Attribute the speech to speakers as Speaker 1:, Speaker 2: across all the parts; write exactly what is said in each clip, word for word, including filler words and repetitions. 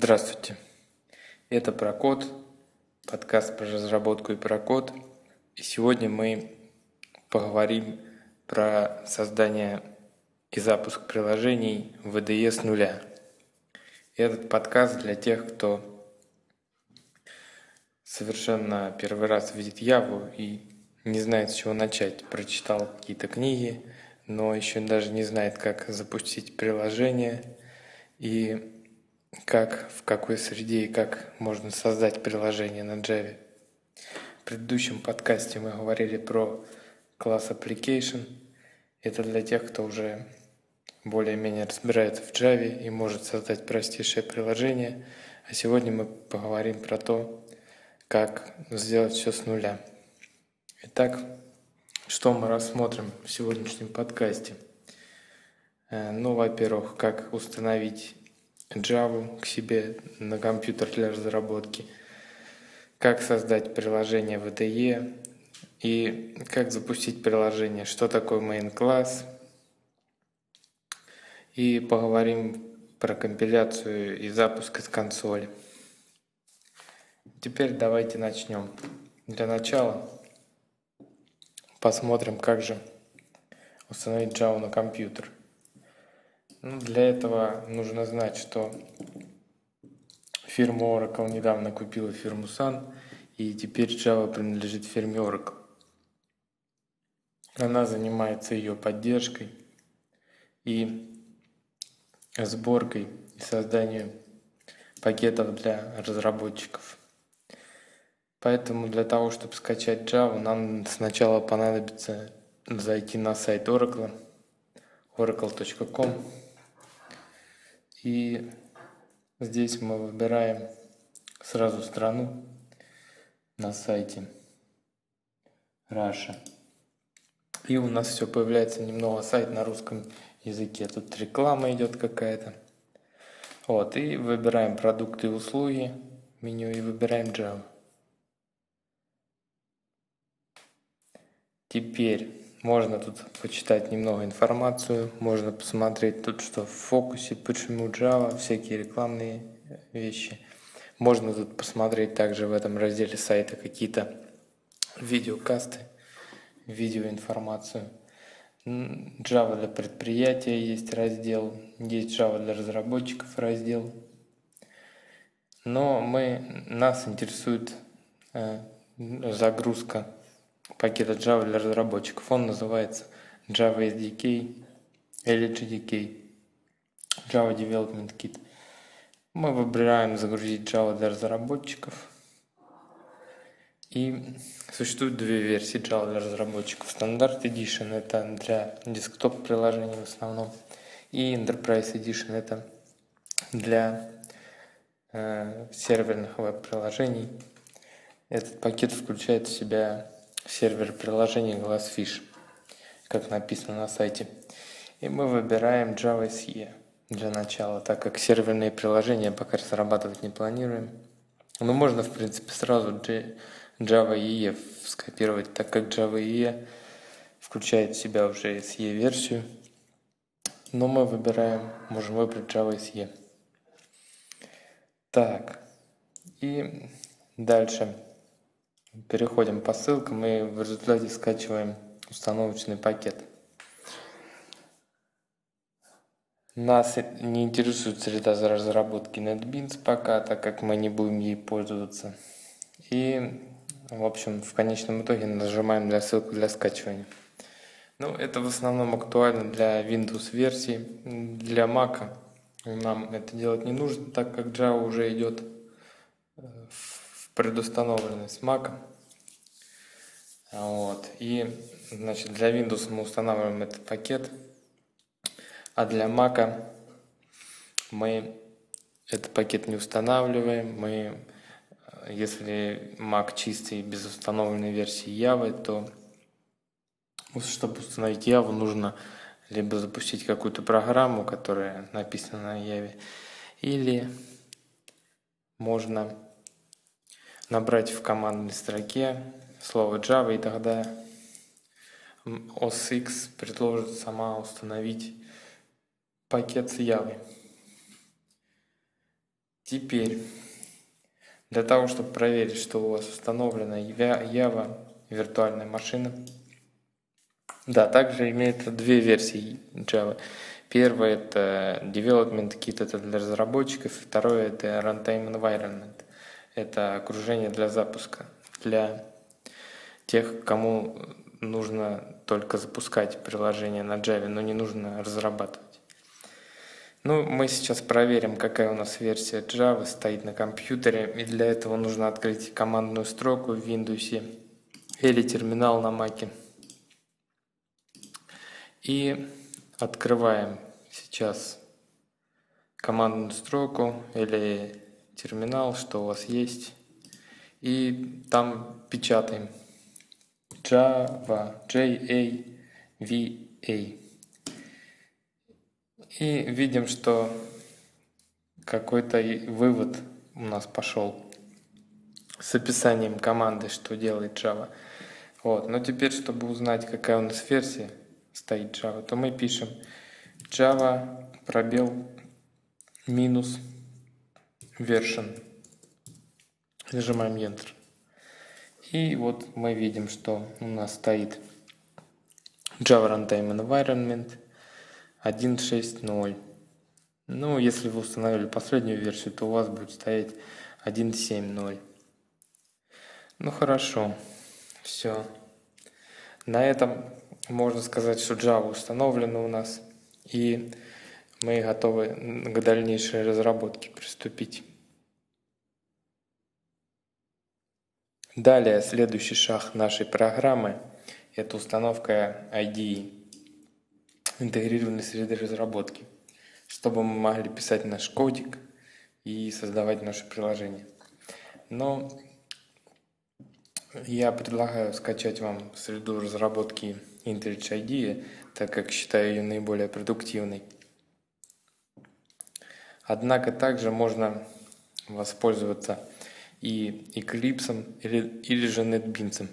Speaker 1: Здравствуйте, это про код, подкаст про разработку и про код. И сегодня мы поговорим про создание и запуск приложений в ви ди и с нуля. И этот подкаст для тех, кто совершенно первый раз видит Яву и не знает, с чего начать. Прочитал какие-то книги, но еще даже не знает, как запустить приложение и как, в какой среде и как можно создать приложение на Java. В предыдущем подкасте мы говорили про класс Application. Это для тех, кто уже более-менее разбирается в Java и может создать простейшее приложение. А сегодня мы поговорим про то, как сделать все с нуля. Итак, что мы рассмотрим в сегодняшнем подкасте? Ну, во-первых, как установить Java к себе на компьютер для разработки, как создать приложение в ви ди и и как запустить приложение, что такое main класс, и поговорим про компиляцию и запуск из консоли. Теперь давайте начнем. Для начала посмотрим, как же установить Java на компьютер. Ну, для этого нужно знать, что фирма Oracle недавно купила фирму Sun, и теперь Java принадлежит фирме Oracle. Она занимается ее поддержкой и сборкой и созданием пакетов для разработчиков. Поэтому для того, чтобы скачать Java, нам сначала понадобится зайти на сайт Oracle, oracle точка ком, и здесь мы выбираем сразу страну на сайте Russia. И у нас все появляется немного сайт на русском языке. Тут реклама идет какая-то. Вот, и выбираем продукты и услуги, меню, и выбираем Java. Теперь можно тут почитать немного информацию, можно посмотреть тут, что в фокусе, почему Java, всякие рекламные вещи. Можно тут посмотреть также в этом разделе сайта какие-то видеокасты, видеоинформацию. Java для предприятия есть раздел, есть Java для разработчиков раздел. Но мы, нас интересует э, загрузка пакета Java для разработчиков. Он называется Java эс ди кей или джей ди кей, Java Development Kit. Мы выбираем загрузить Java для разработчиков. И существует две версии Java для разработчиков. Standard Edition — это для десктоп-приложений в основном. И Enterprise Edition — это для э, серверных веб-приложений. Этот пакет включает в себя сервер приложений Glassfish, как написано на сайте. И мы выбираем Java эс и для начала, так как серверные приложения пока разрабатывать не планируем. Но можно, в принципе, сразу Java и и скопировать, так как Java и и включает в себя уже эс и версию. Но мы выбираем, можем выбрать Java эс и. Так, и дальше переходим по ссылкам и в результате скачиваем установочный пакет. Нас не интересует среда разработки NetBeans пока, так как мы не будем ей пользоваться. И, в общем, в конечном итоге нажимаем на ссылку для скачивания. Ну, это в основном актуально для Windows версии. Для Mac нам это делать не нужно, так как Java уже идет в предустановленный с Mac. Вот. И, значит, для Windows мы устанавливаем этот пакет, а для Mac мы этот пакет не устанавливаем. Мы, если Mac чистый без установленной версии Java, то чтобы установить Java, нужно либо запустить какую-то программу, которая написана на Java, или можно набрать в командной строке слово Java, и тогда ос икс предложит сама установить пакет с Java. Теперь, для того, чтобы проверить, что у вас установлена Java виртуальная машина, да, также имеется две версии Java. Первая — это Development Kit, это для разработчиков. Второе — это Runtime Environment. Это окружение для запуска, для тех, кому нужно только запускать приложение на Java, но не нужно разрабатывать. Ну, мы сейчас проверим, какая у нас версия Java стоит на компьютере. И для этого нужно открыть командную строку в Windows или терминал на Mac. И открываем сейчас командную строку или терминал, что у вас есть. И там печатаем Java, J-A-V-A. И видим, что какой-то вывод у нас пошел с описанием команды, что делает Java. Вот. Но теперь, чтобы узнать, какая у нас версия стоит Java, то мы пишем Java пробел минус version. Нажимаем Enter. И вот мы видим, что у нас стоит Java Runtime Environment один точка шесть точка ноль. Ну, если вы установили последнюю версию, то у вас будет стоять один точка семь точка ноль. Ну хорошо, все. На этом можно сказать, что Java установлена у нас, и мы готовы к дальнейшей разработке приступить. Далее, следующий шаг нашей программы – это установка ай ди и, интегрированной среды разработки, чтобы мы могли писать наш кодик и создавать наше приложение. Но я предлагаю скачать вам среду разработки IntelliJ ай ди и, так как считаю ее наиболее продуктивной. Однако также можно воспользоваться и Eclipse или, или же NetBeans.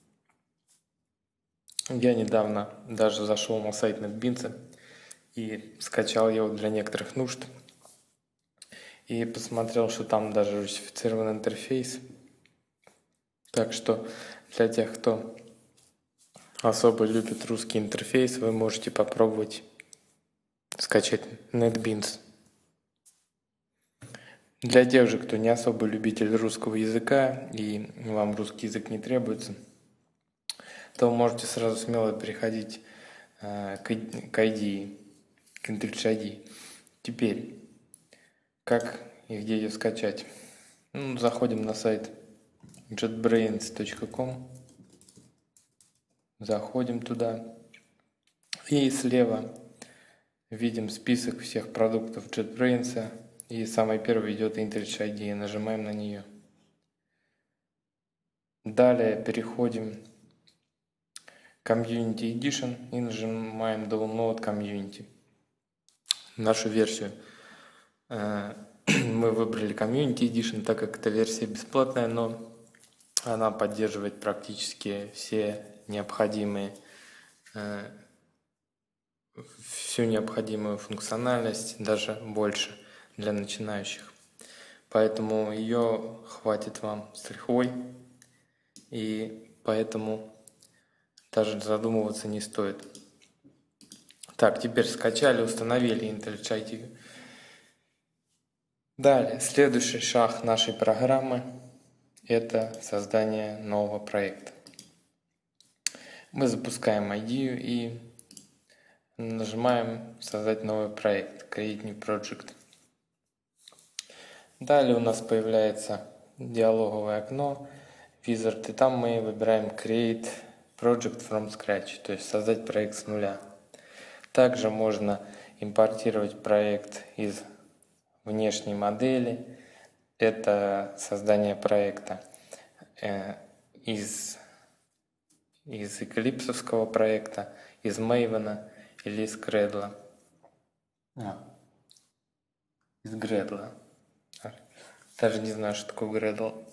Speaker 1: Я недавно даже зашел на сайт NetBeans и скачал его для некоторых нужд. И посмотрел, что там даже русифицирован интерфейс. Так что для тех, кто особо любит русский интерфейс, вы можете попробовать скачать NetBeans. Для тех же, кто не особо любитель русского языка и вам русский язык не требуется, то вы можете сразу смело переходить э, к, к ай ди и, к IntelliJ ай ди и. Теперь, как и где ее скачать? Ну, заходим на сайт jetbrains точка ком, заходим туда, и слева видим список всех продуктов JetBrains, и самый первый идет IntelliJ ай ди и, нажимаем на нее. Далее переходим к Community Edition и нажимаем Download Community. Нашу версию мы выбрали Community Edition, так как эта версия бесплатная, но она поддерживает практически все необходимые всю необходимую функциональность, даже больше для начинающих. Поэтому ее хватит вам с лихвой, и поэтому даже задумываться не стоит. Так, теперь скачали, установили IntelliJ ай ди. Далее, следующий шаг нашей программы – это создание нового проекта. Мы запускаем ай ди и нажимаем «Создать новый проект» – Create New Project. Далее у нас появляется диалоговое окно Wizard, и там мы выбираем Create Project from Scratch, то есть создать проект с нуля. Также можно импортировать проект из внешней модели. Это создание проекта э, из, из Eclipse проекта, из Maven или из Gradle. А, из Gradle. Даже не знаю, что такое Gradle.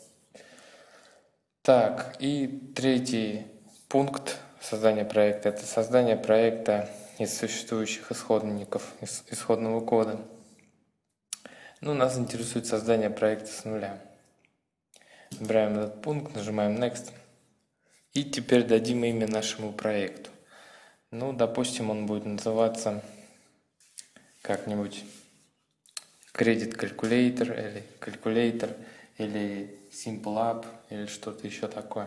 Speaker 1: Так, и третий пункт создания проекта – это создание проекта из существующих исходников, из исходного кода. Ну, нас интересует создание проекта с нуля. Выбираем этот пункт, нажимаем Next. И теперь дадим имя нашему проекту. Ну, допустим, он будет называться как-нибудь Credit Calculator или Calculator или Simple App или что-то еще такое.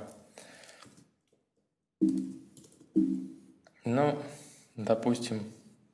Speaker 1: Ну, допустим,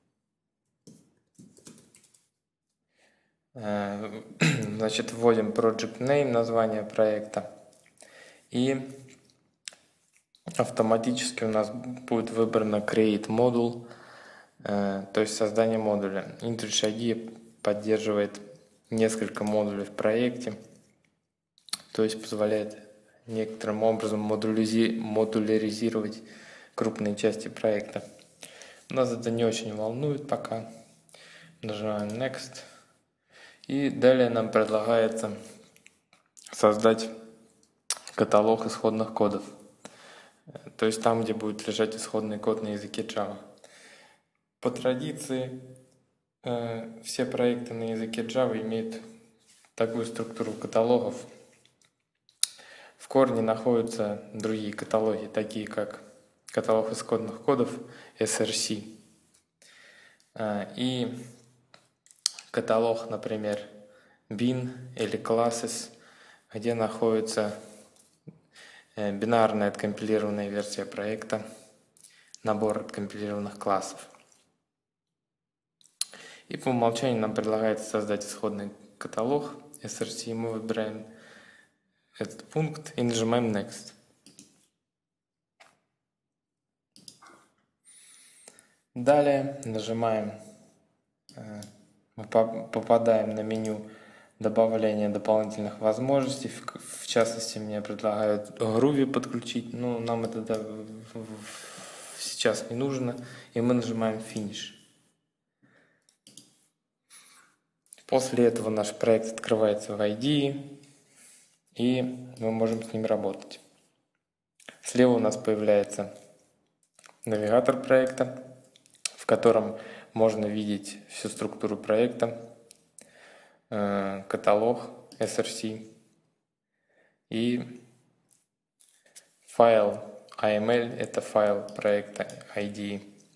Speaker 1: значит, вводим Project Name, название проекта, и автоматически у нас будет выбрано Create Module, то есть создание модуля. Intuit ай ди поддерживает несколько модулей в проекте, то есть позволяет некоторым образом модуляризировать крупные части проекта. Нас это не очень волнует пока. Нажимаем Next. И далее нам предлагается создать каталог исходных кодов. То есть там, где будет лежать исходный код на языке Java. По традиции, все проекты на языке Java имеют такую структуру каталогов. В корне находятся другие каталоги, такие как каталог исходных кодов эс эр си и каталог, например, bin или classes, где находится бинарная откомпилированная версия проекта, набор откомпилированных классов. И по умолчанию нам предлагается создать исходный каталог эс эр си. Мы выбираем этот пункт и нажимаем Next. Далее нажимаем, мы попадаем на меню добавления дополнительных возможностей. В частности, мне предлагают Groovy подключить, но нам это сейчас не нужно, и мы нажимаем Finish. После этого наш проект открывается в ай ди и, и мы можем с ним работать. Слева у нас появляется навигатор проекта, в котором можно видеть всю структуру проекта, каталог эс эр си и файл эй эм эл, это файл проекта ай ди,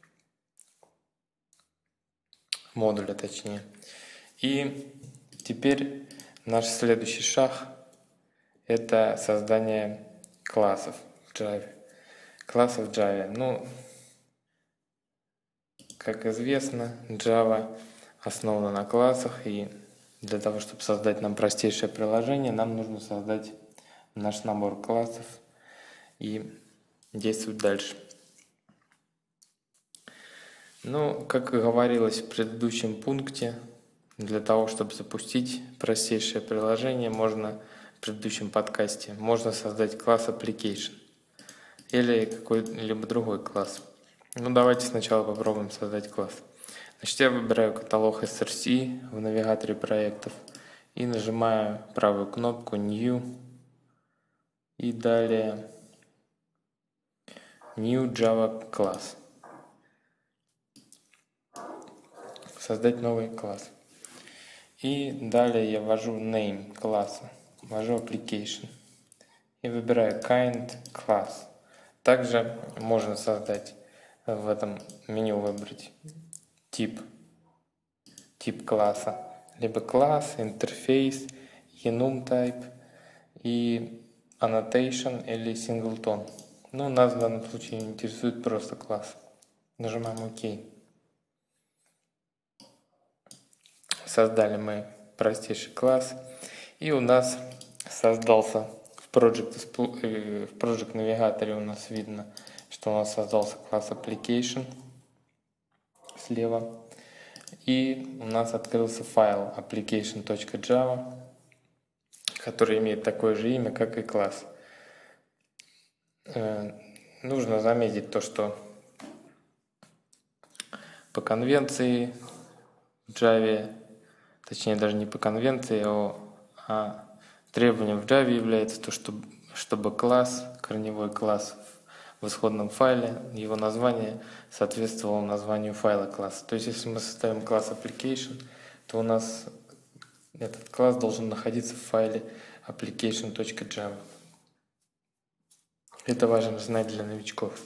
Speaker 1: модуля точнее. И теперь наш следующий шаг – это создание классов в Java. Классов в Java. Ну, как известно, Java основана на классах, и для того, чтобы создать нам простейшее приложение, нам нужно создать наш набор классов и действовать дальше. Ну, как и говорилось в предыдущем пункте, для того, чтобы запустить простейшее приложение, можно в предыдущем подкасте, можно создать класс Application или какой-либо другой класс. Ну, давайте сначала попробуем создать класс. Значит, я выбираю каталог эс эр си в навигаторе проектов и нажимаю правую кнопку New и далее New Java Class. Создать новый класс. И далее я ввожу name класса, ввожу application и выбираю kind class. Также можно создать в этом меню, выбрать тип, тип класса, либо класс, интерфейс, enum type и annotation или singleton. Но нас в данном случае интересует просто класс. Нажимаем ОК. Создали мы простейший класс, и у нас создался в Project, в Project навигаторе у нас видно, что у нас создался класс Application слева, и у нас открылся файл application.java, который имеет такое же имя, как и класс. Нужно заметить то, что по конвенции в Java, точнее даже не по конвенции, а требованием в Java является то, что, чтобы класс, корневой класс в исходном файле, его название соответствовало названию файла класса. То есть если мы составим класс application, то у нас Этот класс должен находиться в файле application.java. Это важно знать для новичков.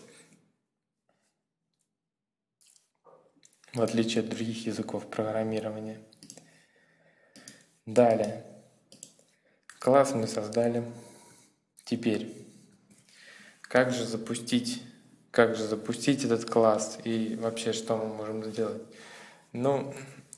Speaker 1: В отличие от других языков программирования. Далее. Класс мы создали. Теперь, как же запустить, как же запустить этот класс и вообще что мы можем сделать? Ну,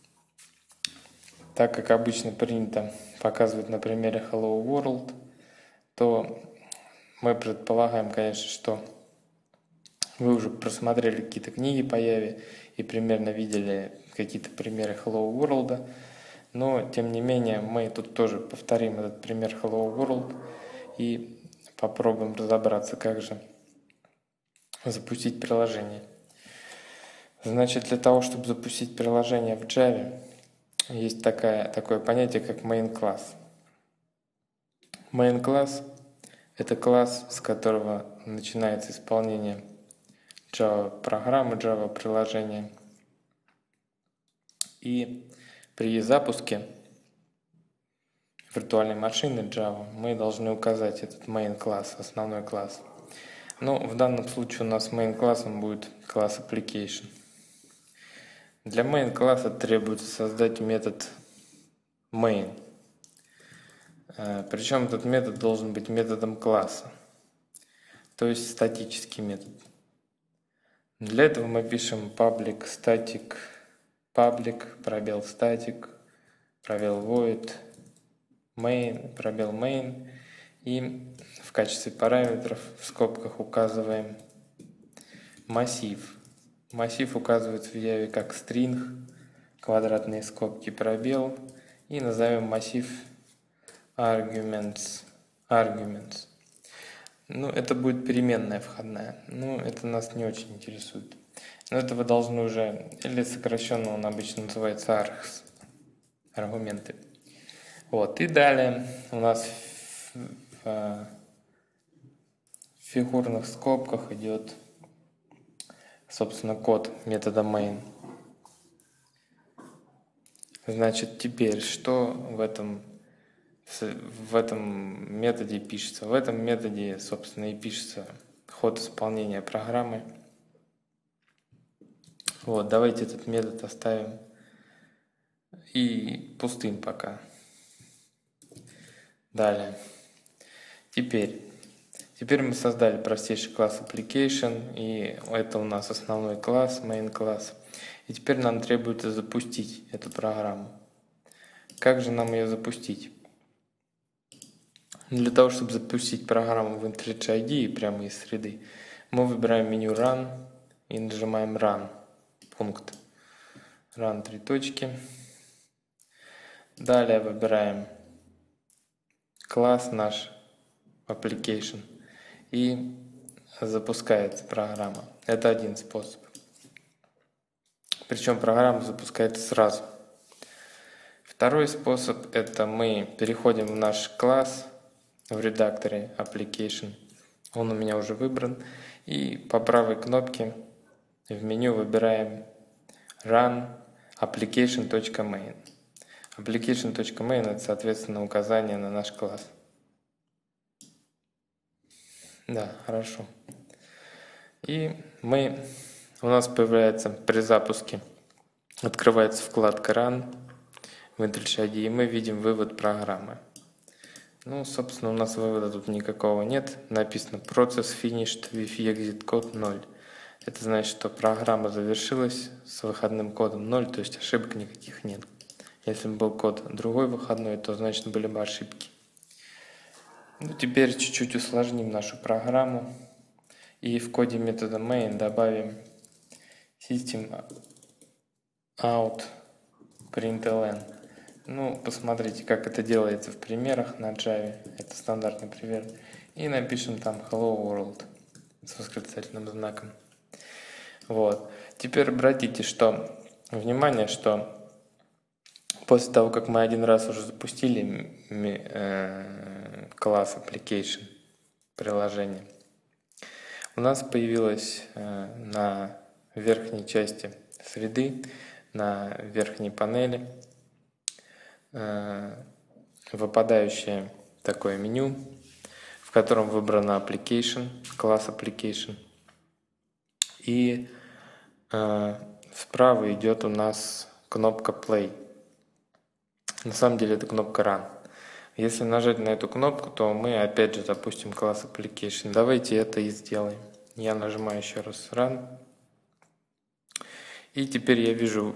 Speaker 1: так как обычно принято показывать на примере Hello World, то мы предполагаем, конечно, что вы уже просмотрели какие-то книги по Яве и примерно видели какие-то примеры Hello World, но тем не менее мы тут тоже повторим этот пример Hello World и попробуем разобраться, как же запустить приложение. Значит, для того, чтобы запустить приложение в Java, есть такая, такое понятие, как main класс. Main класс – это класс, с которого начинается исполнение Java программы, Java приложения. И при запуске виртуальной машины Java мы должны указать этот main класс, основной класс. Но в данном случае у нас main классом будет класс application. Для main класса требуется создать метод main. Причем этот метод должен быть методом класса, то есть статический метод. Для этого мы пишем public static public пробел static пробел void main пробел main и в качестве параметров в скобках указываем массив. Массив указывается в Java как string, квадратные скобки пробел, и назовем массив arguments. arguments. Ну, это будет переменная входная. Ну, это нас не очень интересует. Но это вы должны уже, или сокращенно он обычно называется args, аргументы. Вот, и далее у нас в, в, в фигурных скобках идет, собственно, код метода main. Значит, теперь что в этом, в этом методе пишется? В этом методе, собственно, и пишется ход исполнения программы. Вот, давайте этот метод оставим и пустым пока. Далее. Теперь. Теперь мы создали простейший класс application, и это у нас основной класс, main класс. И теперь нам требуется запустить эту программу. Как же нам ее запустить? Для того, чтобы запустить программу в IntelliJ IDE прямо из среды, мы выбираем меню Run и нажимаем Run. Пункт. Run три точки. Далее выбираем класс наш application. И запускается программа. Это один способ. Причем программа запускается сразу. Второй способ – это мы переходим в наш класс в редакторе application. Он у меня уже выбран. И по правой кнопке в меню выбираем run application.main. Application.main – это, соответственно, указание на наш класс. Да, хорошо. И мы, у нас появляется при запуске, открывается вкладка Run в IntelliJ IDE, и мы видим вывод программы. Ну, собственно, у нас вывода тут никакого нет. Написано Process finished with exit code ноль. Это значит, что программа завершилась с выходным кодом ноль, то есть ошибок никаких нет. Если бы был код другой выходной, то значит были бы ошибки. Ну, теперь чуть-чуть усложним нашу программу и в коде метода main добавим system out println. Ну, посмотрите, как это делается в примерах на Java. Это стандартный пример. И напишем там Hello World с восклицательным знаком. Вот. Теперь обратите, что внимание, что после того, как мы один раз уже запустили э, класс application приложение, у нас появилась э, на верхней части среды, на верхней панели э, выпадающее такое меню, в котором выбрано Application, класс Application. И э, справа идет у нас кнопка Play. На самом деле это кнопка Run. Если нажать на эту кнопку, то мы опять же запустим класс Application. Давайте это и сделаем. Я нажимаю еще раз Run. И теперь я вижу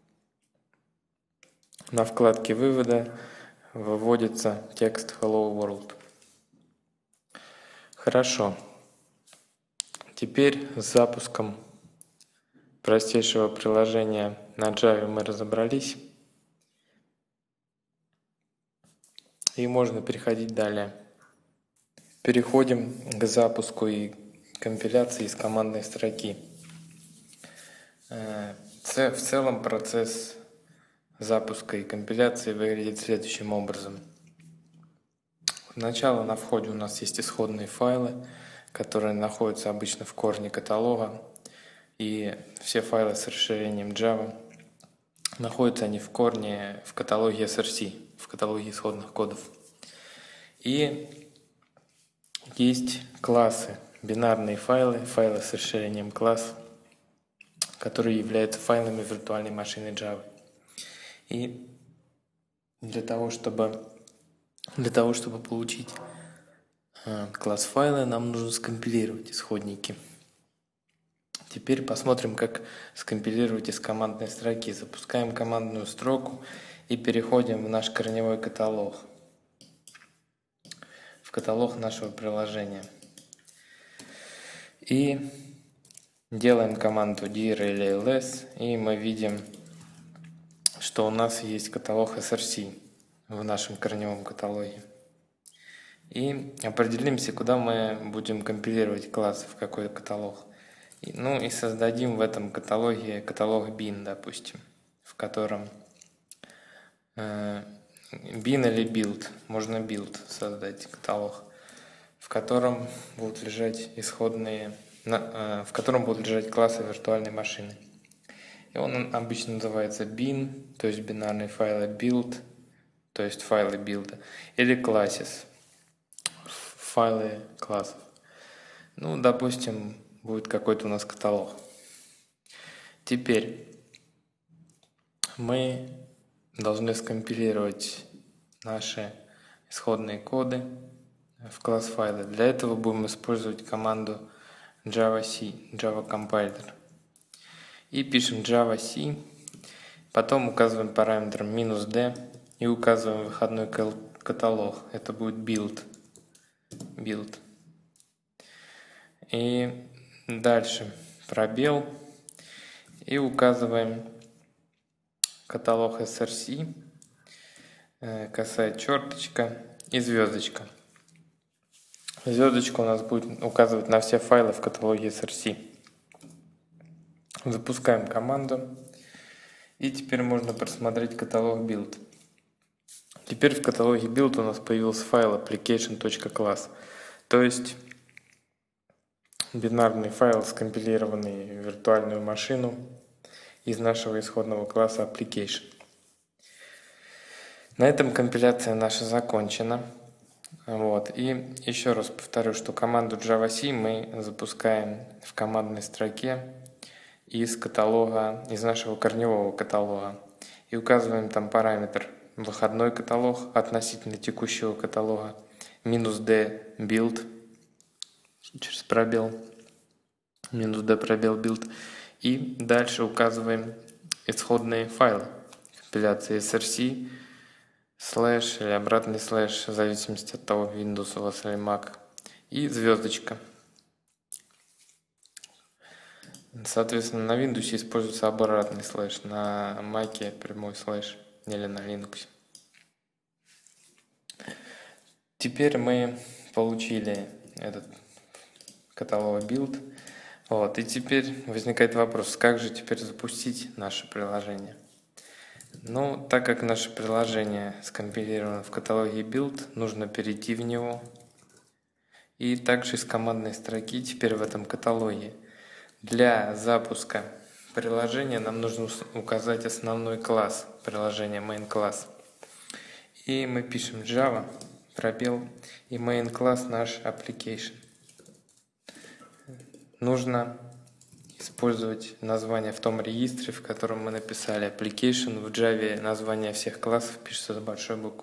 Speaker 1: на вкладке вывода выводится текст Hello World. Хорошо. Теперь с запуском простейшего приложения на Java мы разобрались. И можно переходить далее. Переходим к запуску и компиляции из командной строки. В целом процесс запуска и компиляции выглядит следующим образом. Сначала на входе у нас есть исходные файлы, которые находятся обычно в корне каталога. И все файлы с расширением Java находятся они в корне в каталоге эс эр си, в каталоге исходных кодов. И есть классы, бинарные файлы, файлы с расширением класс, которые являются файлами виртуальной машины Java. И для того, чтобы, для того, чтобы получить э, класс файла, нам нужно скомпилировать исходники. Теперь посмотрим, как скомпилировать из командной строки. Запускаем командную строку и переходим в наш корневой каталог, в каталог нашего приложения. И делаем команду dir или ls, и мы видим, что у нас есть каталог эс эр си в нашем корневом каталоге. И определимся, куда мы будем компилировать классы, в какой каталог. И, ну и создадим в этом каталоге каталог bin, допустим, в котором э, bin или build, можно build создать каталог, в котором будут лежать исходные, на, э, в котором будут лежать классы виртуальной машины. И он обычно называется bin, то есть бинарные файлы, build, то есть файлы билда, или classes, файлы классов. Ну, допустим, будет какой-то у нас каталог. Теперь мы должны скомпилировать наши исходные коды в класс файлы. Для этого будем использовать команду javac, Java Compiler. И пишем javac, потом указываем параметр минус d и указываем выходной каталог. Это будет build. build. И дальше пробел и указываем каталог эс эр си, косая черточка и звездочка. Звездочка у нас будет указывать на все файлы в каталоге эс эр си. Запускаем команду. И теперь можно просмотреть каталог build. Теперь в каталоге build у нас появился файл application.class. То есть бинарный файл, скомпилированный в виртуальную машину из нашего исходного класса application. На этом компиляция наша закончена. Вот. И еще раз повторю, что команду javac мы запускаем в командной строке из каталога, из нашего корневого каталога. И указываем там параметр выходной каталог относительно текущего каталога, минус d build, через пробел, минус d пробел build. И дальше указываем исходные файлы компиляции эс эр си, слэш или обратный слэш, в зависимости от того, Windows у вас или Mac, и звездочка. Соответственно, на Windows используется обратный слэш, на Mac прямой слэш или на Linux. Теперь мы получили этот каталог build. Вот, и теперь возникает вопрос, как же теперь запустить наше приложение? Ну, так как наше приложение скомпилировано в каталоге build, нужно перейти в него. И также из командной строки теперь в этом каталоге. Для запуска приложения нам нужно указать основной класс приложения, main класс. И мы пишем Java, пробел, и main класс наш application. Нужно использовать название в том регистре, в котором мы написали application. В Java название всех классов пишется с большой буквы.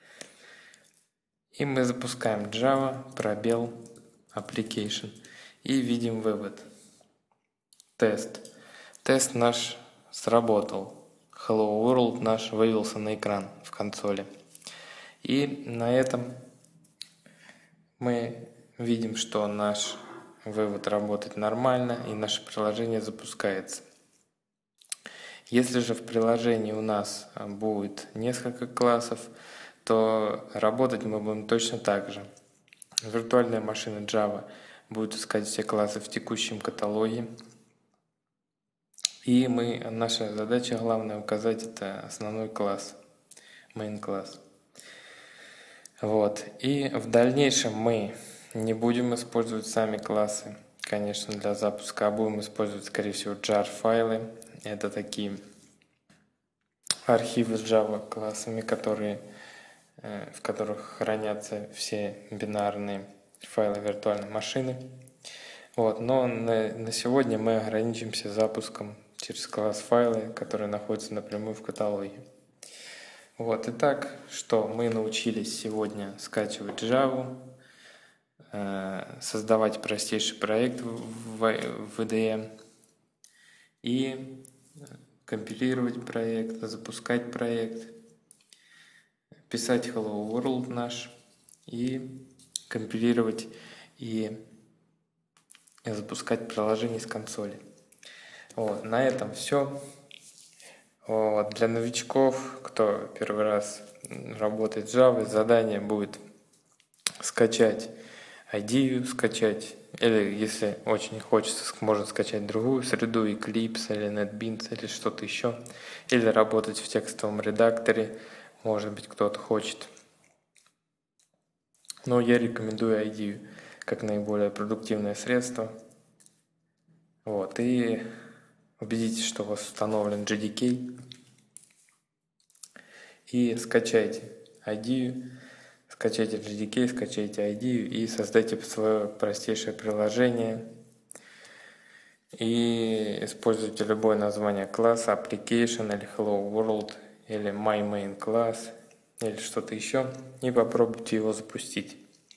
Speaker 1: И мы запускаем Java, пробел, application. И видим вывод. Тест. Тест наш сработал. Hello World наш вывелся на экран в консоли. И на этом мы видим, что наш вывод работает нормально и наше приложение запускается. Если же в приложении у нас будет несколько классов, то работать мы будем точно так же. Виртуальная машина Java будет искать все классы в текущем каталоге. И мы, наша задача главная указать это основной класс, main класс. Вот. И в дальнейшем мы не будем использовать сами классы, конечно, для запуска, а будем использовать, скорее всего, jar файлы. Это такие архивы с Java классами, которые в которых хранятся все бинарные файлы виртуальной машины. Вот. Но на, на сегодня мы ограничимся запуском через класс файлы, которые находятся напрямую в каталоге. Вот. Итак, что мы научились сегодня скачивать Java, э, создавать простейший проект в, в ви ди эм и компилировать проект, запускать проект, писать Hello World наш и компилировать и запускать приложение с консоли. Вот, на этом все. Вот, для новичков, кто первый раз работает с Java, задание будет скачать ай ди и, скачать, или если очень хочется, можно скачать другую среду, Eclipse или NetBeans или что-то еще, или работать в текстовом редакторе. Может быть, кто-то хочет. Но я рекомендую ай ди и как наиболее продуктивное средство. Вот. И убедитесь, что у вас установлен джей ди кей. И скачайте ай ди и, скачайте джей ди кей, скачайте ай ди и, и создайте свое простейшее приложение. И используйте любое название класса, application или hello world, или my main class, или что-то еще, и попробуйте его запустить.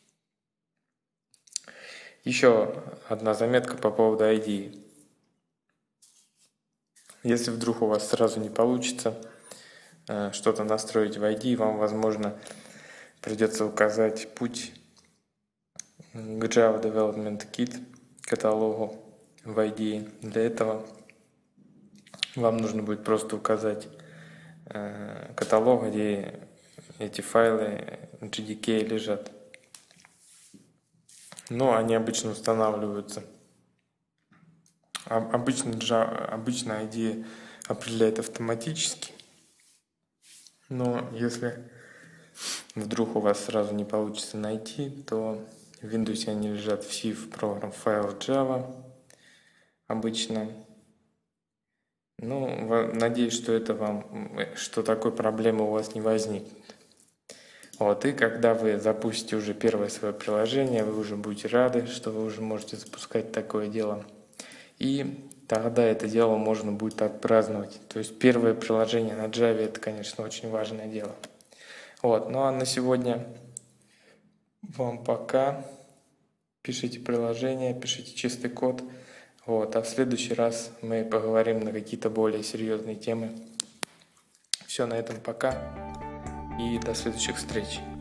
Speaker 1: Еще одна заметка по поводу ай ди и. Если вдруг у вас сразу не получится э, что-то настроить в ай ди и, вам, возможно, придется указать путь к Java Development Kit каталогу в ай ди и. Для этого вам нужно будет просто указать э, каталог, где эти файлы джей ди кей лежат. Но они обычно устанавливаются. Обычно, Java, обычно ай ди и определяет автоматически. Но если вдруг у вас сразу не получится найти, то в Windows они лежат в зип Program File Java обычно. Ну, надеюсь, что это вам, что такой проблемы у вас не возникнет. Вот, и когда вы запустите уже первое свое приложение, вы уже будете рады, что вы уже можете запускать такое дело. И тогда это дело можно будет отпраздновать. То есть первое приложение на Java — это, конечно, очень важное дело. Вот, ну а на сегодня вам пока. Пишите приложение, пишите чистый код. Вот, а в следующий раз мы поговорим на какие-то более серьезные темы. Все, на этом пока и до следующих встреч.